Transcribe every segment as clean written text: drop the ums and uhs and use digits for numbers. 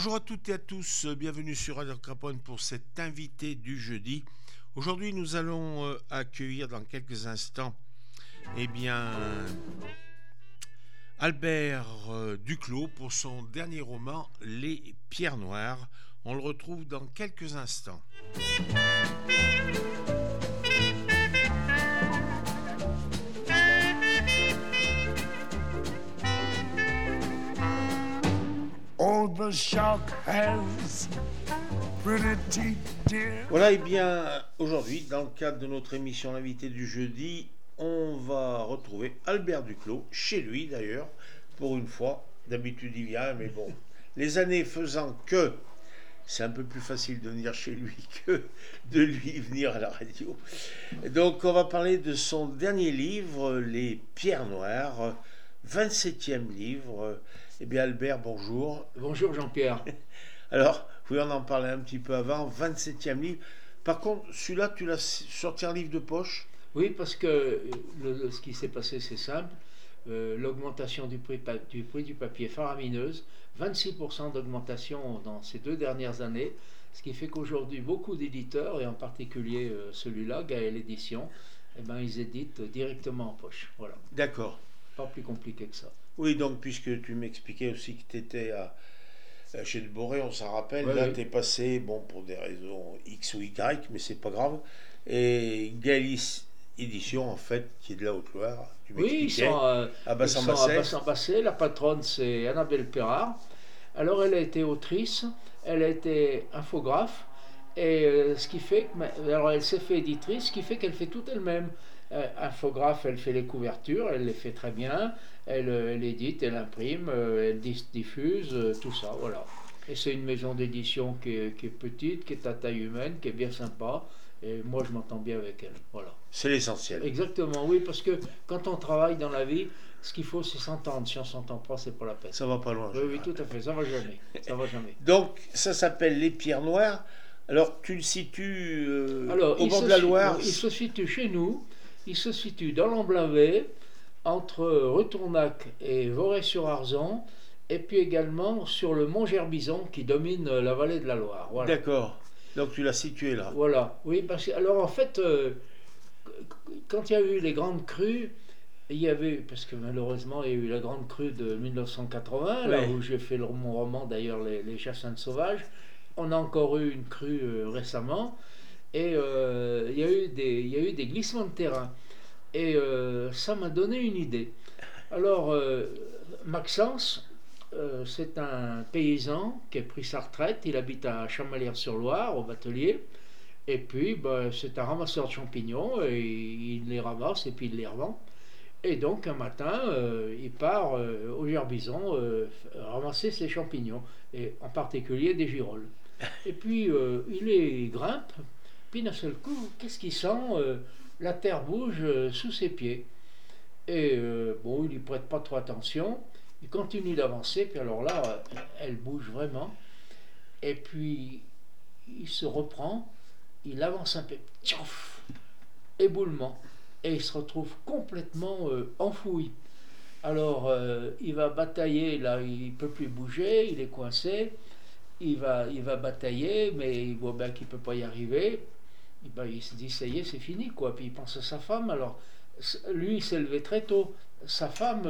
Bonjour à toutes et à tous, bienvenue sur Radio Craponne pour cet invité du jeudi. Aujourd'hui, nous allons accueillir dans quelques instants Albert Duclos pour son dernier roman Les Pierres Noires. On le retrouve dans quelques instants. Voilà, et bien aujourd'hui, dans le cadre de notre émission L'invité du jeudi, on va retrouver Albert Duclos, chez lui d'ailleurs, pour une fois. D'habitude il vient, mais bon, les années faisant que c'est un peu plus facile de venir chez lui que de lui venir à la radio. Donc on va parler de son dernier livre, Les Pierres Noires, 27e livre. Eh bien Albert, bonjour. Bonjour Jean-Pierre. Alors, oui, on en parlait un petit peu avant, 27e livre. Par contre, celui-là, tu l'as sorti en livre de poche? Oui, parce que ce qui s'est passé, c'est simple. L'augmentation du prix du papier faramineuse, 26% d'augmentation dans ces 2 dernières années, ce qui fait qu'aujourd'hui, beaucoup d'éditeurs, et en particulier celui-là, Gaël Édition, ils éditent directement en poche. Voilà. D'accord. Pas plus compliqué que ça. Oui, donc, puisque tu m'expliquais aussi que tu étais chez De Boré, on s'en rappelle, Ouais, là, oui. tu es passé, bon, pour des raisons X ou Y, mais c'est pas grave. Et Gaël Édition, en fait, qui est de la Haute-Loire, tu Oui, m'expliquais, à ils sont à Bassan-Bassais. Bassan-Bassé. La patronne, c'est Annabelle Perrard. Alors, elle a été autrice, elle a été infographe, et ce qui fait que, alors elle s'est fait éditrice, ce qui fait qu'elle fait tout elle-même. Infographe, elle fait les couvertures, elle les fait très bien, elle édite, elle imprime, elle diffuse, tout ça, voilà. Et c'est une maison d'édition qui est petite, qui est à taille humaine, qui est bien sympa, et moi je m'entends bien avec elle, voilà. C'est l'essentiel. Exactement, oui, parce que quand on travaille dans la vie, ce qu'il faut c'est s'entendre. Si on s'entend pas, c'est pas la peine. Ça va pas loin. Oui, oui, tout à fait, ça va jamais. Ça va jamais. Donc, ça s'appelle Les Pierres Noires. Alors, tu le situes Alors, au bord de la Loire. il se situe chez nous, il se situe dans l'Amblavé, entre Retournac et Voray-sur-Arzon, et puis également sur le mont Gerbison qui domine la vallée de la Loire. Voilà. D'accord. Donc, tu l'as situé là. Voilà. Oui, parce que, alors en fait, quand il y a eu les grandes crues, il y avait, parce que malheureusement il y a eu la grande crue de 1980, là Ouais. où j'ai fait mon roman d'ailleurs les Jacinthes sauvages, on a encore eu une crue récemment, et il y a eu des glissements de terrain. Et ça m'a donné une idée. Alors, Maxence, c'est un paysan qui a pris sa retraite, il habite à Chamalières-sur-Loire, au Batelier, et puis c'est un ramasseur de champignons, et il les ramasse et puis il les revend. Et donc un matin, il part au Gerbison ramasser ses champignons, et en particulier des girolles. Et puis il les grimpe, puis d'un seul coup, qu'est-ce qu'il sent la terre bouge sous ses pieds. Et bon, il n'y prête pas trop attention, il continue d'avancer, puis alors là, elle bouge vraiment. Et puis il se reprend, il avance un peu, tchouf, éboulement. Et il se retrouve complètement enfoui. Alors il va batailler, là il ne peut plus bouger, il est coincé, il va batailler, mais il voit bien qu'il ne peut pas y arriver. Et il se dit ça y est, c'est fini quoi. Puis il pense à sa femme. Alors lui il s'est levé très tôt, sa femme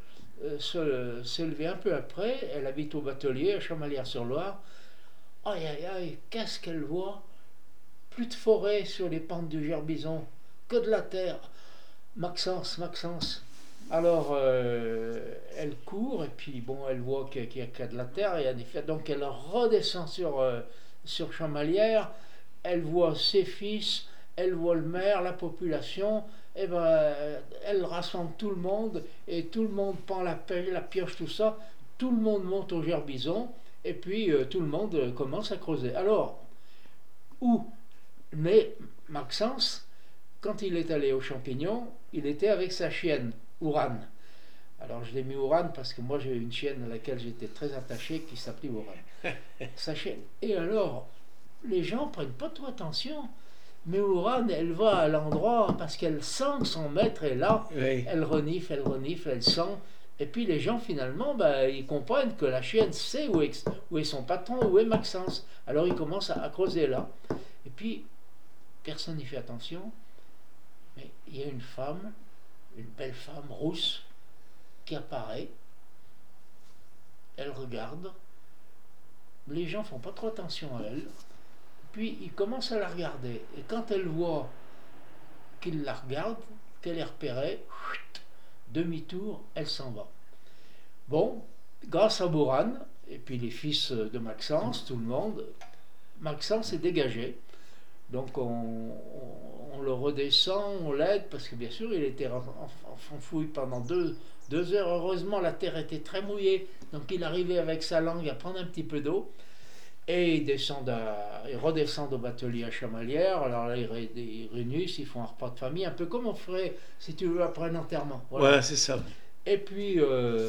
s'est levée un peu après, elle habite au Batelier à Chamalières-sur-Loire. Aïe aïe aïe, qu'est-ce qu'elle voit? Plus de forêt sur les pentes du Gerbison, que de la terre. Maxence. Alors elle court et puis bon, elle voit qu'il y a de la terre, et en effet, donc elle redescend sur Chamalières, elle voit ses fils, elle voit le maire, la population, et elle rassemble tout le monde, et tout le monde prend la pelle, la pioche, tout ça, tout le monde monte au Gerbison, et puis tout le monde commence à creuser. Alors, où? Mais Maxence, quand il est allé aux champignons, il était avec sa chienne, Ouran. Alors je l'ai mis Ouran parce que moi j'ai une chienne à laquelle j'étais très attaché qui s'appelait Ouran. Sa chienne. Et alors, les gens prennent pas trop attention. Mais Ouran, elle va à l'endroit parce qu'elle sent que son maître est là. Oui. Elle renifle, elle sent. Et puis les gens finalement, ils comprennent que la chienne sait où est son patron, où est Maxence. Alors ils commencent à creuser là. Et puis personne n'y fait attention. Mais il y a une femme, une belle femme rousse, qui apparaît. Elle regarde. Les gens font pas trop attention à elle. Puis ils commencent à la regarder. Et quand elle voit qu'ils la regardent, qu'elle est repérée, demi-tour, elle s'en va. Bon, grâce à Boran, et puis les fils de Maxence, tout le monde, Maxence est dégagé. Donc on le redescend, on l'aide, parce que bien sûr il était enfoui pendant deux heures. Heureusement la terre était très mouillée, donc il arrivait avec sa langue à prendre un petit peu d'eau. Et ils redescendent au batelier à Chamalières. Alors là, ils réunissent, ils font un repas de famille, un peu comme on ferait, si tu veux, après un enterrement. Voilà, ouais, c'est ça. Et puis,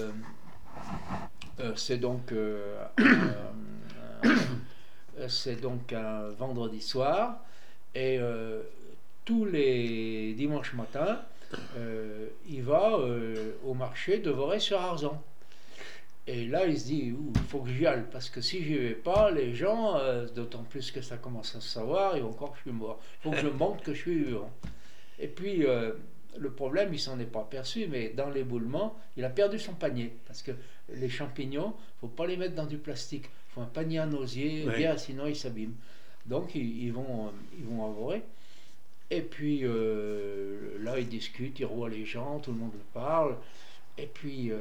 c'est donc un vendredi soir. Et tous les dimanches matins, il va au marché de Vorey-sur-Arzon. Et là, il se dit, il faut que j'y aille, parce que si j'y vais pas, les gens, d'autant plus que ça commence à se savoir, ils vont croire que je suis mort. Il faut que je montre que je suis vivant. Et puis, le problème, il s'en est pas aperçu, mais dans l'éboulement, il a perdu son panier, parce que les champignons, il ne faut pas les mettre dans du plastique. Il faut un panier en osier, oui. Bien, sinon ils s'abîment. Donc, ils vont à Vorey. Et puis, là, ils discutent, ils roient les gens, tout le monde parle. Et puis...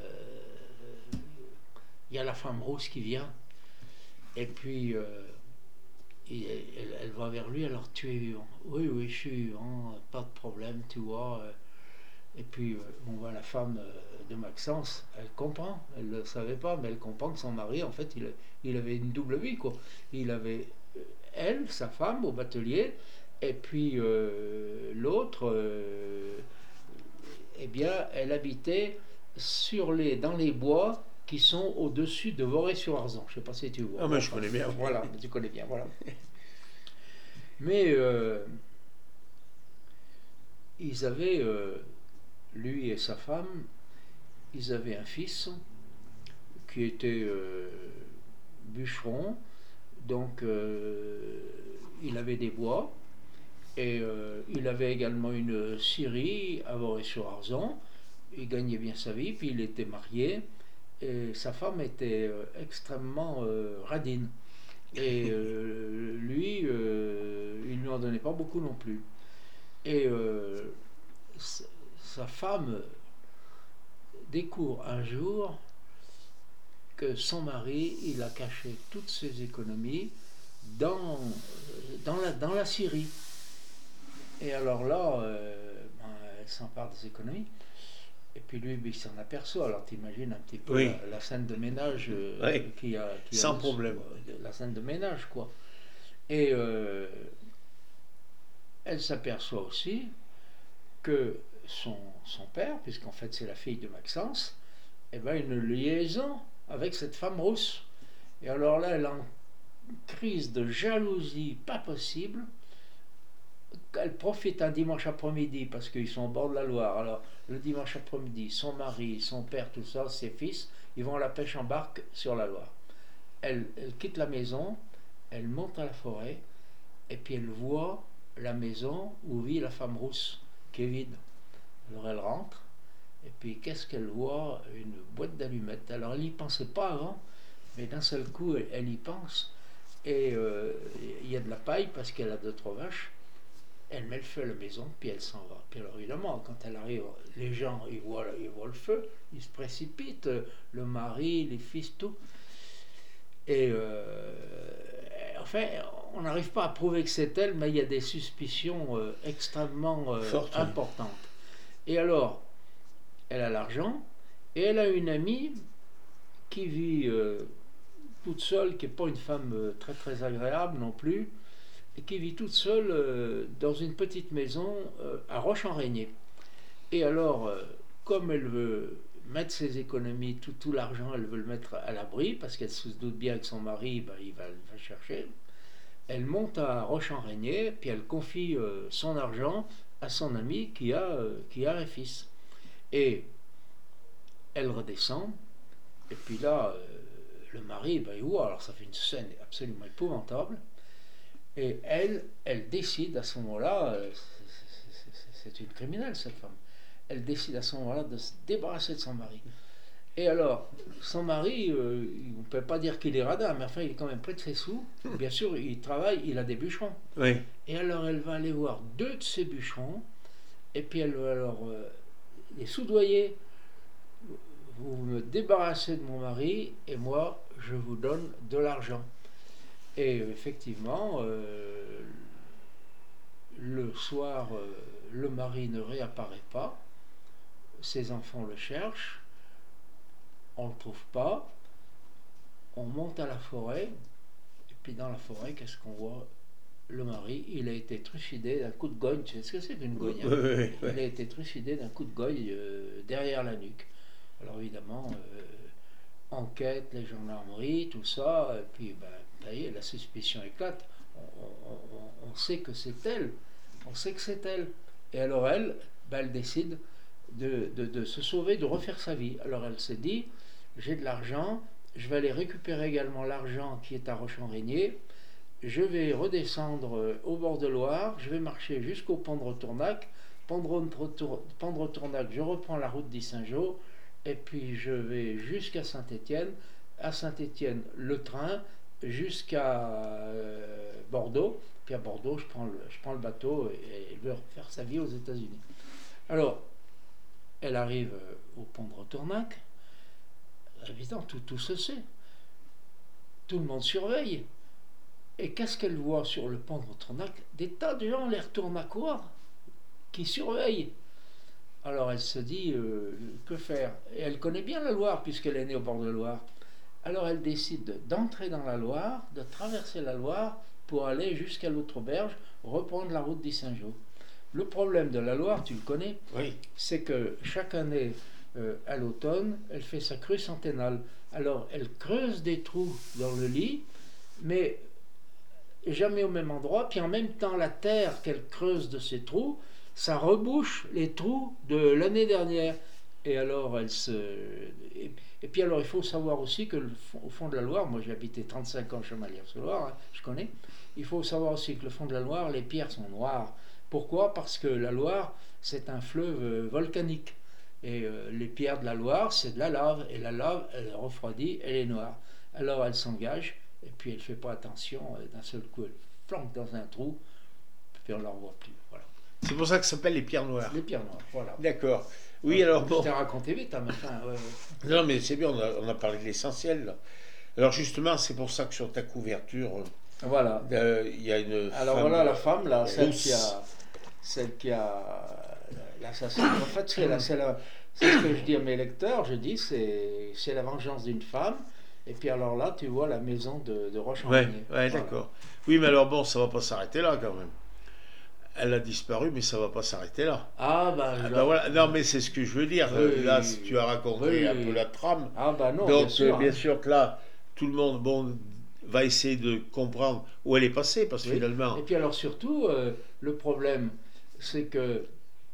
il y a la femme rousse qui vient, et puis elle va vers lui. Alors, tu es vivant? Oui, je suis vivant, pas de problème, tu vois. Et puis on voit la femme de Maxence, elle comprend, elle ne le savait pas, mais elle comprend que son mari, en fait, il avait une double vie, quoi. Il avait elle, sa femme, au batelier, et puis l'autre, eh bien, elle habitait dans les bois qui sont au-dessus de Vorey-sur-Arzon. Je ne sais pas si tu vois. Ah, mais je connais bien. Voilà, tu connais bien, voilà. Mais ils avaient, lui et sa femme, ils avaient un fils qui était bûcheron, donc il avait des bois, et il avait également une scierie à Vorey-sur-Arzon. Il gagnait bien sa vie, puis il était marié. Et sa femme était extrêmement radine. Et lui, il ne lui en donnait pas beaucoup non plus. Et sa femme découvre un jour que son mari, il a caché toutes ses économies dans la scierie. Et alors là, elle s'empare des économies. Et puis lui, il s'en aperçoit. Alors t'imagines un petit peu oui. la scène de ménage oui. qui a sans problème. La scène de ménage, quoi. Et elle s'aperçoit aussi que son père, puisqu'en fait c'est la fille de Maxence, eh ben, une liaison avec cette femme rousse. Et alors là, elle est en crise de jalousie pas possible. Elle profite un dimanche après-midi parce qu'ils sont au bord de la Loire. Alors, le dimanche après-midi, son mari, son père, tout ça, ses fils, ils vont à la pêche en barque sur la Loire. Elle quitte la maison, elle monte à la forêt, et puis elle voit la maison où vit la femme rousse, qui est vide. Alors elle rentre, et puis qu'est-ce qu'elle voit? Une boîte d'allumettes. Alors elle n'y pensait pas avant, mais d'un seul coup, elle y pense. Et il y a de la paille parce qu'elle a 2-3 vaches. Elle met le feu à la maison, puis elle s'en va. Puis alors évidemment, quand elle arrive, les gens, ils voient le feu, ils se précipitent, le mari, les fils, tout. Et enfin, on n'arrive pas à prouver que c'est elle, mais il y a des suspicions extrêmement importantes. Et alors, elle a l'argent, et elle a une amie qui vit toute seule, qui n'est pas une femme très très agréable non plus, et qui vit toute seule dans une petite maison à Roche-en-Régnier. Et alors, comme elle veut mettre ses économies, tout l'argent, elle veut le mettre à l'abri, parce qu'elle se doute bien que son mari, il va chercher, elle monte à Roche-en-Régnier, puis elle confie son argent à son ami qui a un fils. Et elle redescend, et puis là, le mari, ben, il voit, alors ça fait une scène absolument épouvantable, et elle décide à ce moment-là, c'est une criminelle cette femme, elle décide à ce moment-là de se débarrasser de son mari. Et alors, son mari, on ne peut pas dire qu'il est radin, mais enfin, il est quand même près de ses sous. Bien sûr, il travaille, il a des bûcherons. Oui. Et alors, elle va aller voir 2 de ses bûcherons, et puis elle va alors les soudoyer. Vous me débarrassez de mon mari, et moi, je vous donne de l'argent. Et effectivement, le soir, le mari ne réapparaît pas, ses enfants le cherchent, on ne le trouve pas, on monte à la forêt, et puis dans la forêt, qu'est-ce qu'on voit? Le mari, il a été trucidé d'un coup de gogne. Tu sais ce que c'est qu'une gogne, hein? Il a été trucidé d'un coup de gogne derrière la nuque. Alors évidemment, enquête, les gendarmeries, tout ça, et puis ben, ça y est, la suspicion éclate. On sait que c'est elle. On sait que c'est elle. Et alors elle, ben, elle décide de se sauver, de refaire sa vie. Alors elle s'est dit, j'ai de l'argent, je vais aller récupérer également l'argent qui est à Roche-en-Régnier, je vais redescendre au bord de Loire, je vais marcher jusqu'au pont de Retournac, pont de Retournac, je reprends la route d'Issingeaux, et puis je vais jusqu'à Saint-Étienne, à Saint-Étienne le train, jusqu'à Bordeaux, puis à Bordeaux je prends le bateau et elle veut faire sa vie aux États-Unis. Alors, elle arrive au pont de Retournac, évidemment, tout se sait. Tout le monde surveille. Et qu'est-ce qu'elle voit sur le pont de Retournac? Des tas de gens les retournent à quoi qui surveillent. Alors elle se dit, que faire? Et elle connaît bien la Loire, puisqu'elle est née au bord de la Loire. Alors elle décide d'entrer dans la Loire, de traverser la Loire pour aller jusqu'à l'autre berge, reprendre la route d'Issingeaux. Le problème de la Loire, tu le connais, Oui. c'est que chaque année, à l'automne, elle fait sa crue centennale. Alors elle creuse des trous dans le lit, mais jamais au même endroit, puis en même temps la terre qu'elle creuse de ces trous, ça rebouche les trous de l'année dernière. Et alors elle se... Et puis alors il faut savoir aussi que au fond de la Loire, moi j'ai habité 35 ans chez Chamalières-sur-Loire, hein, je connais, il faut savoir aussi que le fond de la Loire, les pierres sont noires. Pourquoi? Parce que la Loire, c'est un fleuve volcanique. Et les pierres de la Loire, c'est de la lave. Et la lave, elle refroidit, elle est noire. Alors elle s'engage, et puis elle ne fait pas attention, d'un seul coup elle flanque dans un trou, puis on ne la revoit plus. Voilà. C'est pour ça que ça s'appelle les pierres noires. Les pierres noires, voilà. D'accord. Oui, alors bon. Je t'ai raconté vite, hein, mais enfin, ouais. Non, mais c'est bien, on a parlé de l'essentiel, là. Alors justement, c'est pour ça que sur ta couverture, voilà. Il y a une alors femme voilà la femme, là, rousse. celle qui a l'assassin. En fait, c'est ce que je dis à mes lecteurs, je dis, c'est la vengeance d'une femme. Et puis alors là, tu vois la maison de Roche-en-Régnier. Ouais, Voilà. d'accord. Oui, mais alors bon, ça va pas s'arrêter là quand même. Elle a disparu, mais ça va pas s'arrêter là. Ah bah, voilà. Non, mais c'est ce que je veux dire. Oui, Là, tu as raconté un peu la trame. Ah bah non, donc bien sûr, que là, tout le monde va essayer de comprendre où elle est passée, parce que finalement. Et puis alors surtout, le problème, c'est que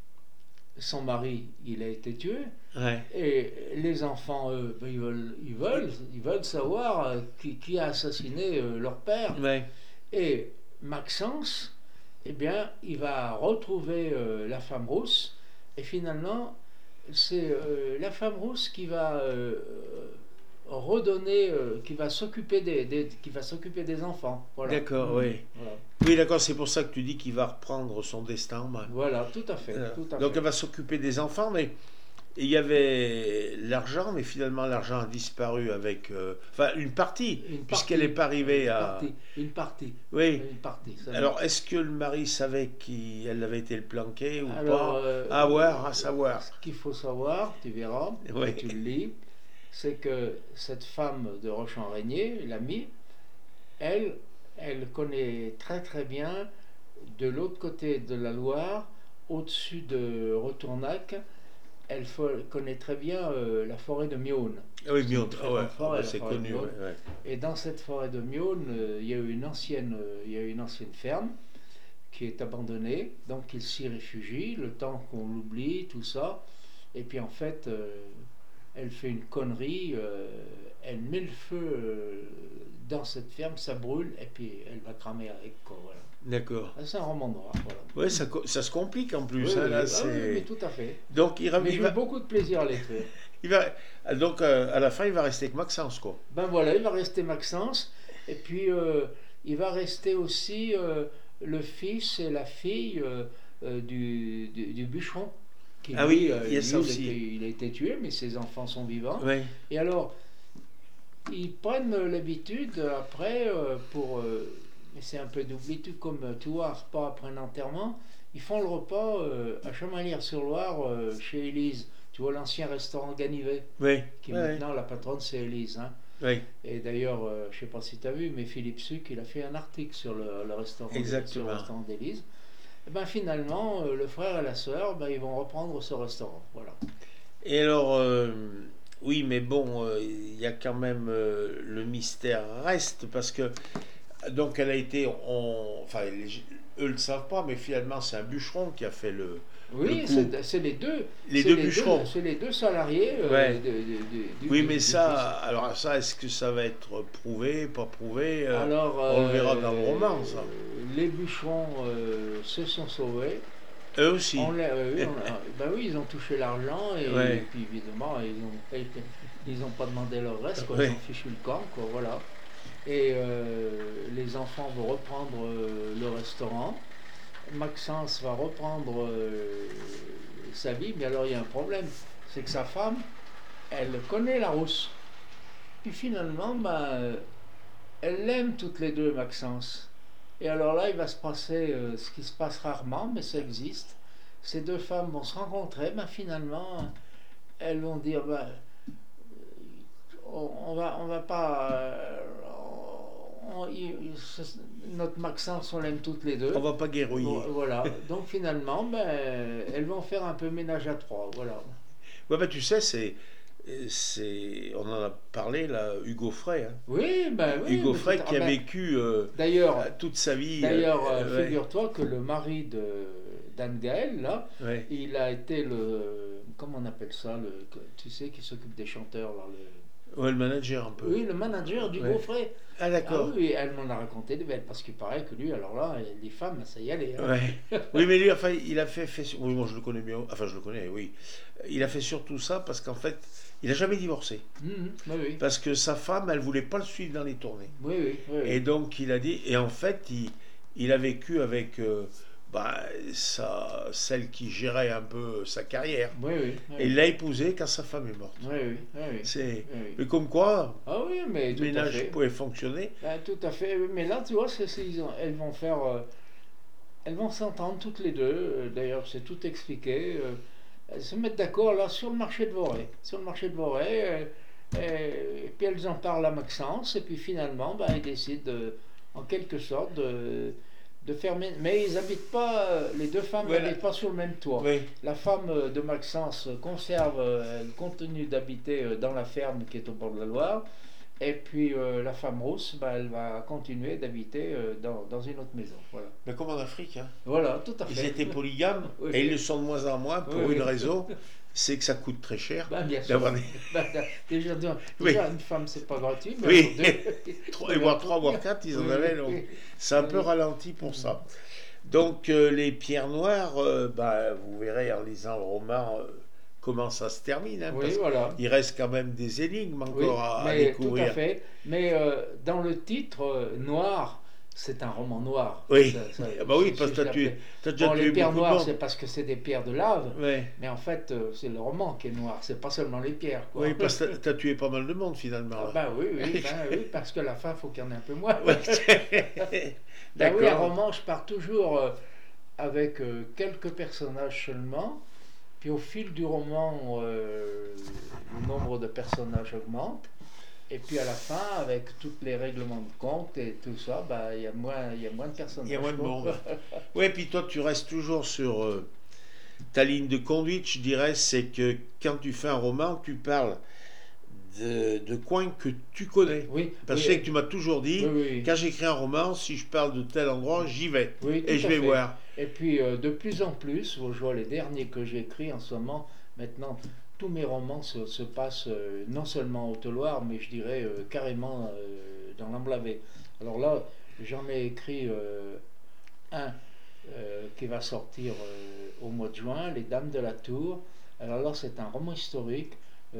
son mari, il a été tué. Ouais. Et les enfants, eux, ils veulent savoir qui a assassiné leur père. Ouais. Et Maxence, eh bien, il va retrouver la femme rousse. Et finalement, c'est la femme rousse qui va redonner, qui va s'occuper des enfants. Voilà. D'accord, oui. Voilà. Oui, d'accord, c'est pour ça que tu dis qu'il va reprendre son destin en main. Voilà, tout à fait. Donc elle va s'occuper des enfants, mais il y avait l'argent, mais finalement l'argent a disparu avec... enfin, une partie, puisqu'elle n'est pas arrivée à... Une partie. Oui. Une partie. Alors, est-ce que le mari savait qu'elle avait été le planqué ou Alors, pas à savoir. Ce qu'il faut savoir, tu verras, oui. tu le lis, c'est que cette femme de Roche-en-Régnier, l'amie, elle connaît très très bien de l'autre côté de la Loire, au-dessus de Retournac, elle connaît très bien la forêt de Mioune. Oui, Mioune, c'est connu. Ouais. Et dans cette forêt de Mioune, il y a eu une ancienne ferme qui est abandonnée, donc il s'y réfugie, le temps qu'on l'oublie, tout ça. Et puis en fait, elle fait une connerie, elle met le feu dans cette ferme, ça brûle, et puis elle va cramer avec, quoi, voilà. D'accord. C'est un roman noir, voilà. Ouais, ça se complique en plus. Oui, Hein, oui, là, ah oui, mais tout à fait. Donc, Mais j'ai eu beaucoup de plaisir à l'écrire. donc à la fin, il va rester avec Maxence, quoi. Ben voilà, il va rester Maxence, et puis il va rester aussi le fils et la fille du bûcheron. Qui, Ah lui, oui, il y a ça aussi. il a été tué, mais ses enfants sont vivants. Ouais. Et alors, ils prennent l'habitude après, mais c'est un peu d'oubli, comme tu vois, un repas après un enterrement, ils font le repas à Chamalières-sur-Loire chez Élise. Tu vois l'ancien restaurant Ganivet, Oui. qui Ouais. maintenant la patronne c'est Élise. Hein. Oui. Et d'ailleurs, je ne sais pas si tu as vu, mais Philippe Suc, il a fait un article sur le restaurant, sur le restaurant d'Élise. Et ben finalement, le frère et la sœur, ben, ils vont reprendre ce restaurant. Voilà. Et alors, oui, mais bon, il y a quand même le mystère reste parce que donc elle a été, enfin, eux le savent pas, mais finalement c'est un bûcheron qui a fait le. Oui, c'est les deux. Les deux bûcherons. C'est les deux salariés ouais. Oui, mais du ça, alors ça, est-ce que ça va être prouvé, pas prouvé alors, on le verra dans le roman, ça. Les bûcherons se sont sauvés. Eux aussi. Ben oui, ils ont touché l'argent et, ouais. et puis évidemment, ils n'ont pas demandé leur reste, quoi. Ils ont fichu le camp, quoi, voilà. Et les enfants vont reprendre le restaurant. Maxence va reprendre sa vie, mais alors il y a un problème, c'est que sa femme, elle connaît la rousse. Puis finalement, elle l'aime toutes les deux, Maxence. Et alors là, il va se passer ce qui se passe rarement, mais ça existe. Ces deux femmes vont se rencontrer, finalement, elles vont dire, on va pas... notre Maxence, on l'aime toutes les deux. On va pas guérouiller. Voilà. Donc finalement, elles vont faire un peu ménage à trois. Voilà. Ouais, tu sais, on en a parlé là, Hugo Frey. Hein. Oui, oui. Hugo Frey qui a vécu toute sa vie. D'ailleurs, figure-toi que le mari d'Anne Gaël, là, ouais. Il a été comment on appelle ça, tu sais, qui s'occupe des chanteurs là, ouais, le manager un peu. Oui, le manager d'Hugo Frey. Ah d'accord. Ah, oui, elle m'en a raconté des belles, parce qu'il paraît que lui, alors là, les femmes, ça y allait. Hein. Ouais. Oui, mais lui, enfin, il a fait... Oui, moi je le connais bien. Enfin, je le connais, oui. Il a fait surtout ça parce qu'en fait, il n'a jamais divorcé. Oui. Parce que sa femme, elle voulait pas le suivre dans les tournées. Oui. Et donc, il a dit... Et en fait, il a vécu avec... celle qui gérait un peu sa carrière. Oui. Et il l'a épousée quand sa femme est morte. Oui. Mais comme quoi, mais le ménage pouvait fonctionner. Tout à fait. Mais là, tu vois, elles vont faire... elles vont s'entendre toutes les deux. D'ailleurs, c'est tout expliqué. Elles se mettent d'accord là sur le marché de Vorey. Et puis elles en parlent à Maxence. Et puis finalement, ils décident en quelque sorte de faire, mais ils habitent pas, les deux femmes n'habitent pas sur le même toit. Oui. La femme de Maxence elle continue d'habiter dans la ferme qui est au bord de la Loire, et puis la femme rousse, elle va continuer d'habiter dans une autre maison. Voilà. Mais comme en Afrique, hein. Voilà, tout à fait. Ils étaient polygames et ils le sont de moins en moins pour une raison. C'est que ça coûte très cher d'avoir déjà une femme, c'est pas gratuit. Mais oui, voire 3, voire 4, ils en avaient. Donc c'est un peu ralenti pour ça. Donc les pierres noires, vous verrez en lisant le roman comment ça se termine. Hein, parce il reste quand même des énigmes encore à découvrir. Tout à fait. Mais dans le titre, noir, c'est un roman noir. Oui, parce que tu as déjà tué les pierres beaucoup de noires, monde. c'est parce que c'est des pierres de lave. Ouais. Mais en fait, c'est le roman qui est noir. C'est pas seulement les pierres. Quoi. Oui, parce que tu as tué pas mal de monde finalement. Oui, parce que la fin, il faut qu'il y en ait un peu moins. D'accord. Oui, un roman, je pars toujours avec quelques personnages seulement. Puis au fil du roman, le nombre de personnages augmente. Et puis à la fin, avec tous les règlements de compte et tout ça, il y a moins de personnages. Il y a moins de monde. Oui, puis toi, tu restes toujours sur ta ligne de conduite, je dirais, c'est que quand tu fais un roman, tu parles de coins que tu connais. Oui. Parce que tu m'as toujours dit, quand j'écris un roman, si je parle de tel endroit, j'y vais. Et je vais voir. Et puis de plus en plus, je vois les derniers que j'écris en ce moment, maintenant, tous mes romans se passent non seulement en Haute-Loire, mais je dirais carrément dans l'Amblavé. Alors là, j'en ai écrit un qui va sortir au mois de juin, Les Dames de la Tour. Alors là, c'est un roman historique.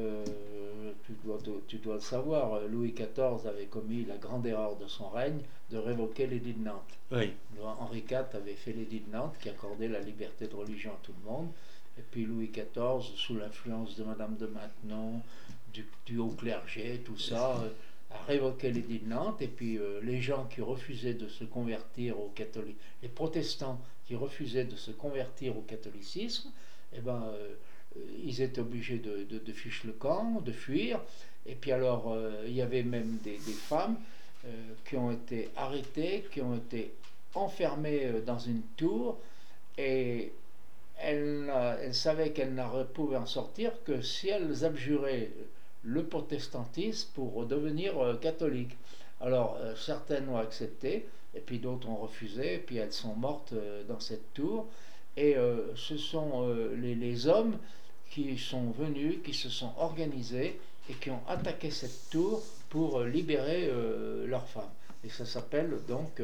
Tu dois le savoir, Louis XIV avait commis la grande erreur de son règne de révoquer l'édit de Nantes. Oui. Henri IV avait fait l'édit de Nantes qui accordait la liberté de religion à tout le monde. Et puis Louis XIV, sous l'influence de Madame de Maintenon, du haut clergé, tout ça, a révoqué l'édit de Nantes. Et puis les gens qui refusaient de se convertir au catholique, les protestants qui refusaient de se convertir au catholicisme, eh ben, ils étaient obligés de ficher le camp, de fuir. Et puis alors, il y avait même des femmes qui ont été arrêtées, qui ont été enfermées dans une tour, et elles savaient qu'elles ne pouvaient en sortir que si elles abjuraient le protestantisme pour devenir catholiques. Alors, certaines ont accepté, et puis d'autres ont refusé, et puis elles sont mortes dans cette tour. Et ce sont les hommes qui sont venus, qui se sont organisés et qui ont attaqué cette tour pour libérer leurs femmes. Et ça s'appelle donc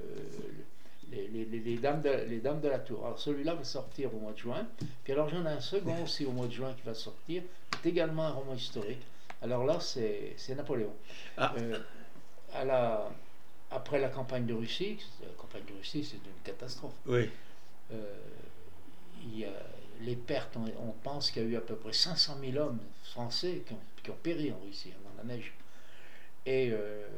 les dames de la Tour. Alors celui-là va sortir au mois de juin. Puis alors j'en ai un second aussi au mois de juin qui va sortir, c'est également un roman historique. Alors là, c'est Napoléon. Ah. Après la campagne de Russie, c'est une catastrophe. Oui. Il y a les pertes, on pense qu'il y a eu à peu près 500 000 hommes français qui ont péri en Russie, dans la neige. Et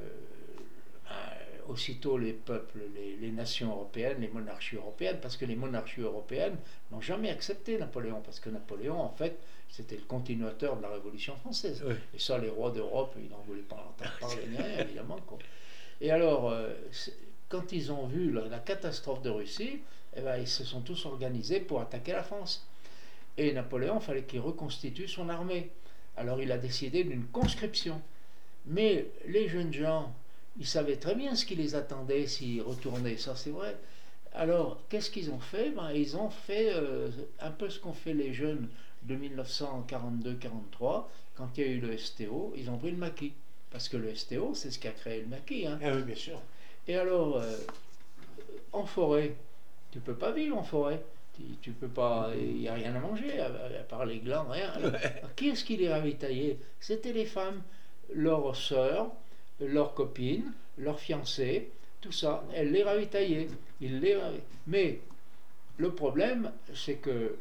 aussitôt les peuples, les nations européennes, les monarchies européennes, parce que les monarchies européennes n'ont jamais accepté Napoléon, parce que Napoléon, en fait, c'était le continuateur de la Révolution française. Oui. Et ça, les rois d'Europe, ils n'en voulaient pas entendre parler, évidemment. Quoi. Et alors, quand ils ont vu la catastrophe de Russie, eh ben, ils se sont tous organisés pour attaquer la France. Et Napoléon, il fallait qu'il reconstitue son armée. Alors il a décidé d'une conscription. Mais les jeunes gens, ils savaient très bien ce qui les attendait s'ils retournaient, ça c'est vrai. Alors, qu'est-ce qu'ils ont fait? Ils ont fait un peu ce qu'ont fait les jeunes de 1942-43, quand il y a eu le STO, ils ont pris le maquis. Parce que le STO, c'est ce qui a créé le maquis. Hein. Ah oui, bien sûr. Et alors, en forêt, tu peux pas vivre en forêt. Tu peux pas, il n'y a rien à manger, à part les glands, rien. Alors, qui est-ce qui les ravitaillait? C'était les femmes, leurs sœurs, leurs copines, leurs fiancées, tout ça. Elles les ravitaillaient. Mais le problème, c'est que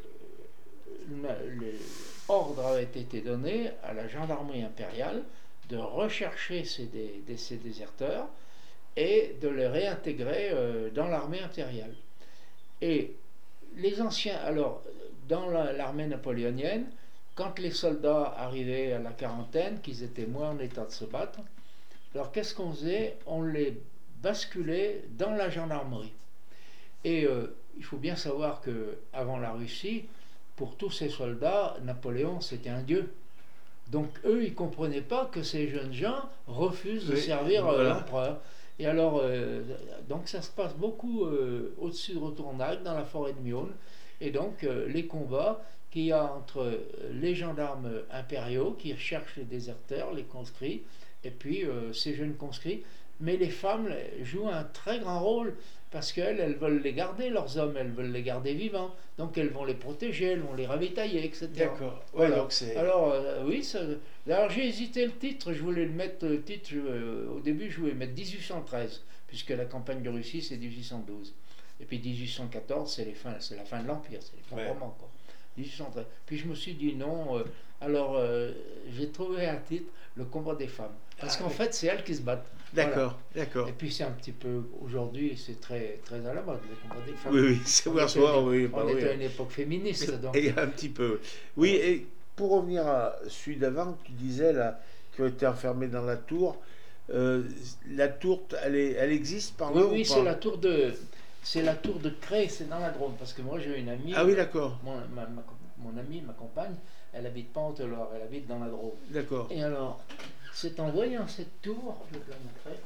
l'ordre avait été donné à la gendarmerie impériale de rechercher ces déserteurs et de les réintégrer dans l'armée impériale. Et les anciens, alors, dans l'armée napoléonienne, quand les soldats arrivaient à la quarantaine, qu'ils étaient moins en état de se battre, alors qu'est-ce qu'on faisait? On les basculait dans la gendarmerie. Et il faut bien savoir qu'avant la Russie, pour tous ces soldats, Napoléon, c'était un dieu. Donc eux, ils ne comprenaient pas que ces jeunes gens refusent de servir l'empereur. Et alors, donc ça se passe beaucoup au-dessus de Retournac, dans la forêt de Miaune. Et donc, les combats qu'il y a entre les gendarmes impériaux qui recherchent les déserteurs, les conscrits, et puis ces jeunes conscrits. Mais les femmes jouent un très grand rôle parce qu'elles veulent les garder, leurs hommes, elles veulent les garder vivants. Donc elles vont les protéger, elles vont les ravitailler, etc. D'accord. Ouais, voilà. Donc c'est... Alors, oui, alors j'ai hésité le titre, je voulais le mettre, au début je voulais mettre 1813, puisque la campagne de Russie c'est 1812. Et puis 1814 c'est la fin de l'Empire, c'est les fins romans, quoi. 1813. Puis je me suis dit non, alors j'ai trouvé un titre, Le combat des femmes. Parce qu'en fait c'est elles qui se battent. D'accord, voilà. d'accord. Et puis c'est un petit peu, aujourd'hui c'est très, très à la mode, le combat des femmes. Oui, c'est voir soi, oui. On était à une époque féministe. Donc. Et un petit peu. Oui, et pour revenir à celui d'avant, tu disais, là, qui a été enfermé dans la tour, la tour, elle existe par là? Oui, c'est la tour de... C'est la tour de Cré, c'est dans la Drôme, parce que moi j'ai une amie. Ah oui, d'accord. Mon amie, ma compagne, elle habite pas en Haute-Loire, elle habite dans la Drôme. D'accord. Et alors, c'est en voyant cette tour, je la mettrai,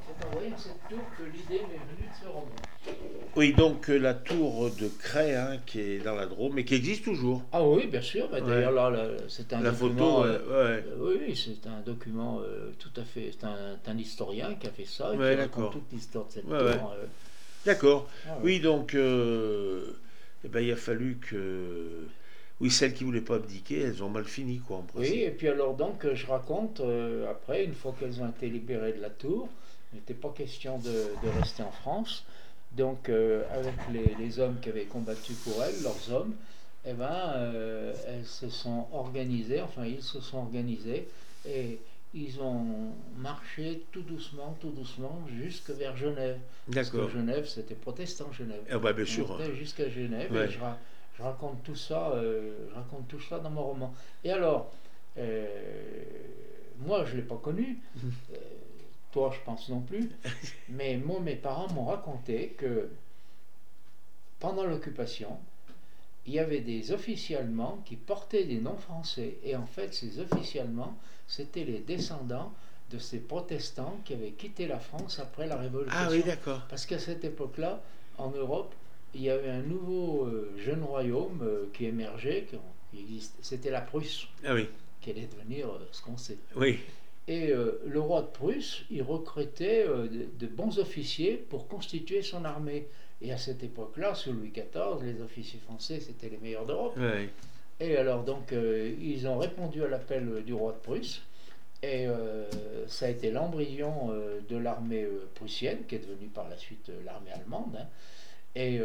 C'est en voyant cette tour que l'idée m'est venue de ce roman. Oui, donc la tour de Cray, hein, qui est dans la Drôme, mais qui existe toujours. Ah oui, bien sûr. Bah, d'ailleurs, Ouais. là, c'est un La document. photo, ouais. Oui, c'est un document tout à fait. C'est un historien qui a fait ça et qui Ouais, raconte d'accord. toute l'histoire de cette Ouais, tour. ouais. D'accord. Ah ouais. Oui, donc, eh ben, il a fallu que... Oui, celles qui voulaient pas abdiquer, elles ont mal fini, quoi, en Oui, principe. et puis alors donc je raconte après, une fois qu'elles ont été libérées de la tour, il n'était pas question de rester en France. Donc avec les hommes qui avaient combattu pour elles, leurs hommes, eh ben, elles se sont organisées, enfin ils se sont organisés et ils ont marché tout doucement jusque vers Genève. Parce que D'accord. Genève, c'était protestant, Genève. Ah bah, bien Ils sûr. montaient jusqu'à Genève et Ouais. je raconte tout ça, je raconte tout ça dans mon roman. Et alors, euh, moi, je ne l'ai pas connu. Euh, Toi, je pense non plus. Mais moi, mes parents m'ont raconté que pendant l'occupation, il y avait des officiers allemands qui portaient des noms français. Et en fait, ces officiers allemands, c'était les descendants de ces protestants qui avaient quitté la France après la Ah oui, Révolution. d'accord. Parce qu'à cette époque-là, en Europe, il y avait un nouveau jeune royaume qui émergeait, qui existait. C'était la Prusse, Ah oui, qui allait devenir ce qu'on sait. oui. Et le roi de Prusse, il recrutait de bons officiers pour constituer son armée. Et à cette époque-là, sous Louis XIV, les officiers français, c'était les meilleurs d'Europe. Ouais. Et alors, donc, ils ont répondu à l'appel du roi de Prusse. Et ça a été l'embryon de l'armée prussienne, qui est devenue par la suite l'armée allemande. Hein. Et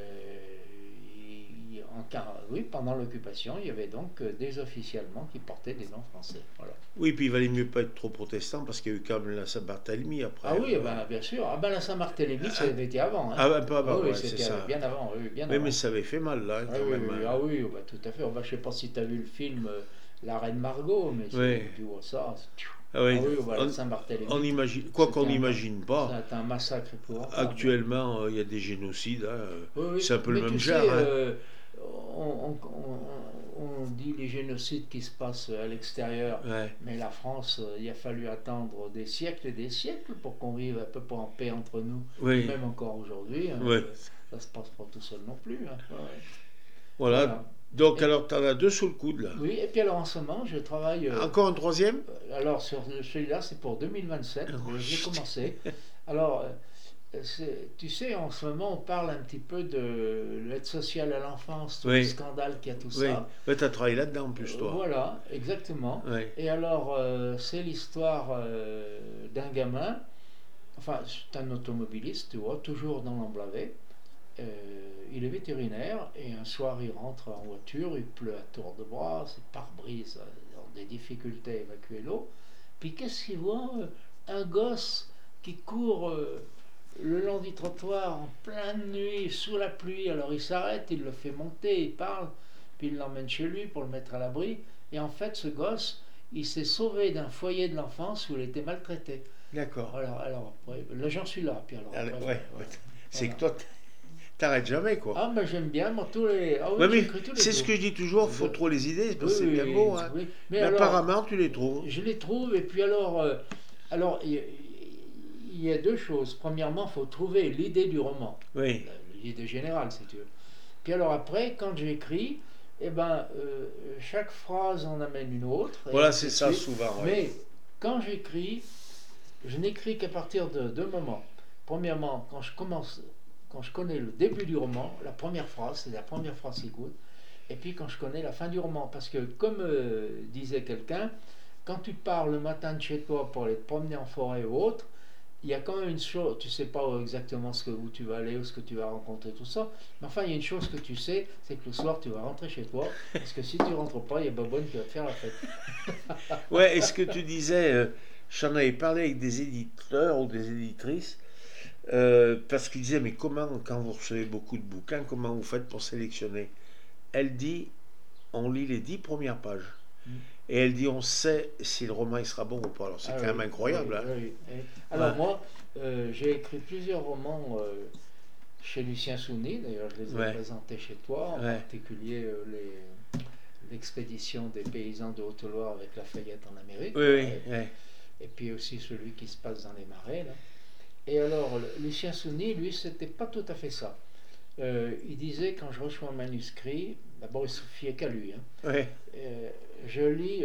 oui, pendant l'occupation, il y avait donc des officiers allemands qui portaient des noms français. Voilà. Oui, puis il valait mieux pas être trop protestant parce qu'il y a eu quand même la Saint-Barthélemy après. Ah oui, ben, bien sûr. Ah ben la Saint-Barthélemy, ça Ah, avait été avant. Hein. un peu Ah avant, oui, ouais, c'est c'était ça. bien avant. Oui, bien Oui, mais avant. ça avait fait mal, là, Ah quand oui, même. oui, ah oui, bah, tout à fait. Bah, je sais pas si tu as vu le film La Reine Margot, mais Oui. tu vois ça. Ah Ah oui, oui, bah, la on Saint-Barthélemy, imagine, quoi qu'on c'était n'imagine pas, un massacre épouvantable. actuellement, il y a des génocides, hein, Oui, oui. c'est un peu le Mais même tu genre, sais, hein. on dit les génocides qui se passent à l'extérieur, Ouais. mais la France, il a fallu attendre des siècles et des siècles pour qu'on vive à peu près en paix entre nous. Et Oui, même encore aujourd'hui, hein, oui. ça se passe pas tout seul non plus. Hein. Ouais, ouais. Voilà. Voilà. Donc, Et, alors, tu en as deux sous le coude, là. oui, et puis alors en ce moment, je travaille. Encore un troisième? Alors sur celui-là, c'est pour 2027. Oh, J'ai chut. commencé. Alors, tu sais, en ce moment, on parle un petit peu de l'aide sociale à l'enfance, tout le Oui, scandale qu'il y a tout oui. ça. Ouais, t'as travaillé là-dedans, en plus, toi. Voilà, exactement. Oui. Et alors, c'est l'histoire d'un gamin, enfin, c'est un automobiliste, tu vois, toujours dans l'Amblavé. Il est vétérinaire et un soir il rentre en voiture, il pleut à tour de bras, ses pare-brise ont des difficultés à évacuer l'eau. Puis qu'est-ce qu'il voit? Un gosse qui court le long du trottoir en pleine nuit, sous la pluie. Alors il s'arrête, il le fait monter, il parle, puis il l'emmène chez lui pour le mettre à l'abri. Et en fait, ce gosse, il s'est sauvé d'un foyer de l'enfance où il était maltraité. D'accord. Alors après, là j'en suis là. Puis alors Allez, après, ouais, ouais. C'est voilà. que toi, t'arrêtes jamais, quoi. Ah, ben j'aime bien, moi, tous les. Ah oui, Ouais, mais j'écris tous les c'est ce jours. que je dis toujours, faut Je- trop les idées, parce Oui, que c'est bien oui, beau, hein. oui. Mais Mais alors, apparemment, tu les trouves. je les trouve, et puis alors il y a deux choses. Premièrement, il faut trouver l'idée du roman, Oui. l'idée générale, si tu veux. Puis alors après, quand j'écris, eh ben, chaque phrase en amène une autre, et Voilà, ainsi c'est de ça, suite. souvent, ouais. Mais quand j'écris, je n'écris qu'à partir de deux moments. Premièrement, quand je connais le début du roman, la première phrase, c'est la première phrase qui compte. Et puis quand je connais la fin du roman, parce que comme disait quelqu'un, quand tu pars le matin de chez toi pour aller te promener en forêt ou autre, il y a quand même une chose, tu sais pas exactement où tu vas aller, où ce que tu vas rencontrer, tout ça, mais enfin il y a une chose que tu sais, c'est que le soir tu vas rentrer chez toi, parce que si tu rentres pas, il y a Babonne qui va te faire la fête. Ouais, est-ce que tu disais, j'en avais parlé avec des éditeurs ou des éditrices, parce qu'ils disaient, mais comment, quand vous recevez beaucoup de bouquins, comment vous faites pour sélectionner? Elle dit, on lit les 10 premières pages. Mm. Et elle dit, on sait si le roman il sera bon ou pas. Alors c'est Ah quand même oui, incroyable, oui, hein. oui, oui. Ouais. Alors moi, j'ai écrit plusieurs romans chez Lucien Souni, d'ailleurs je les ai Ouais. présentés chez toi, en Ouais. particulier l'expédition des paysans de Haute-Loire avec Lafayette en Amérique, Oui, oui, ouais. ouais. Et puis aussi celui qui se passe dans les marais, là. Et alors, Lucien Souni, lui, c'était pas tout à fait ça. Il disait, quand je reçois un manuscrit, d'abord il se fiait qu'à lui, hein. Ouais. Je lis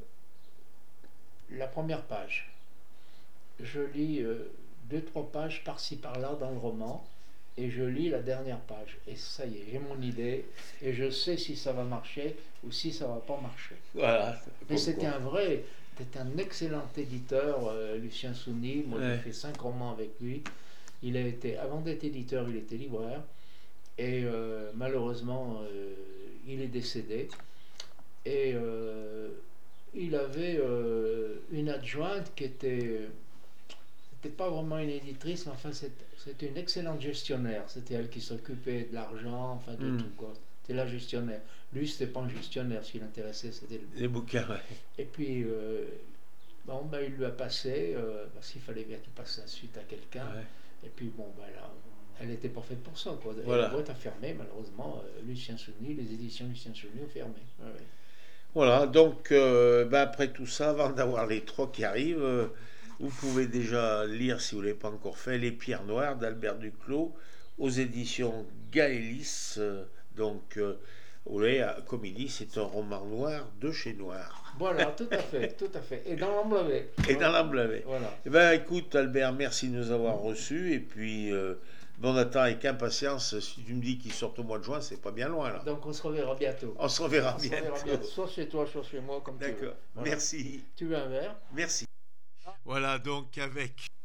la première page. Je lis deux, trois pages par-ci par-là dans le roman, et je lis la dernière page. Et ça y est, j'ai mon idée, et je sais si ça va marcher ou si ça va pas marcher. Voilà. Mais c'était un excellent éditeur, Lucien Souni. Moi, j'ai fait 5 romans avec lui. Avant d'être éditeur, il était libraire. Et malheureusement, il est décédé. Et il avait une adjointe qui c'était pas vraiment une éditrice, mais enfin c'était une excellente gestionnaire. C'était elle qui s'occupait de l'argent, enfin de tout, quoi. C'était la gestionnaire. Lui, c'était pas un gestionnaire. Ce qui l'intéressait, c'était les bouquins. Ouais. Et puis bon, ben, il lui a passé parce qu'il fallait bien qu'il passe la suite à quelqu'un. Ouais. Et puis bon, ben là, elle n'était pas faite pour ça, quoi. Voilà. La boîte a fermé, malheureusement. Lucien Souni, les éditions Lucien Souni ont fermé. Ouais, ouais. Voilà, donc après tout ça, avant d'avoir les 3 qui arrivent, vous pouvez déjà lire, si vous ne l'avez pas encore fait, Les Pierres Noires d'Albert Duclos aux éditions Gaëlis. Donc, comme il dit, c'est un roman noir de chez Noir. Voilà, tout à fait, tout à fait. Et dans l'Amblavé. Et dans l'Amblavé. Voilà. Eh ben, écoute, Albert, merci de nous avoir reçus. Et puis, on attend avec impatience. Si tu me dis qu'ils sortent au mois de juin, c'est pas bien loin, là. Donc, on se reverra bientôt. On se reverra bientôt. Soit chez toi, soit chez moi, comme tu veux. D'accord, voilà. Merci. Tu veux un verre? Merci. Voilà, donc avec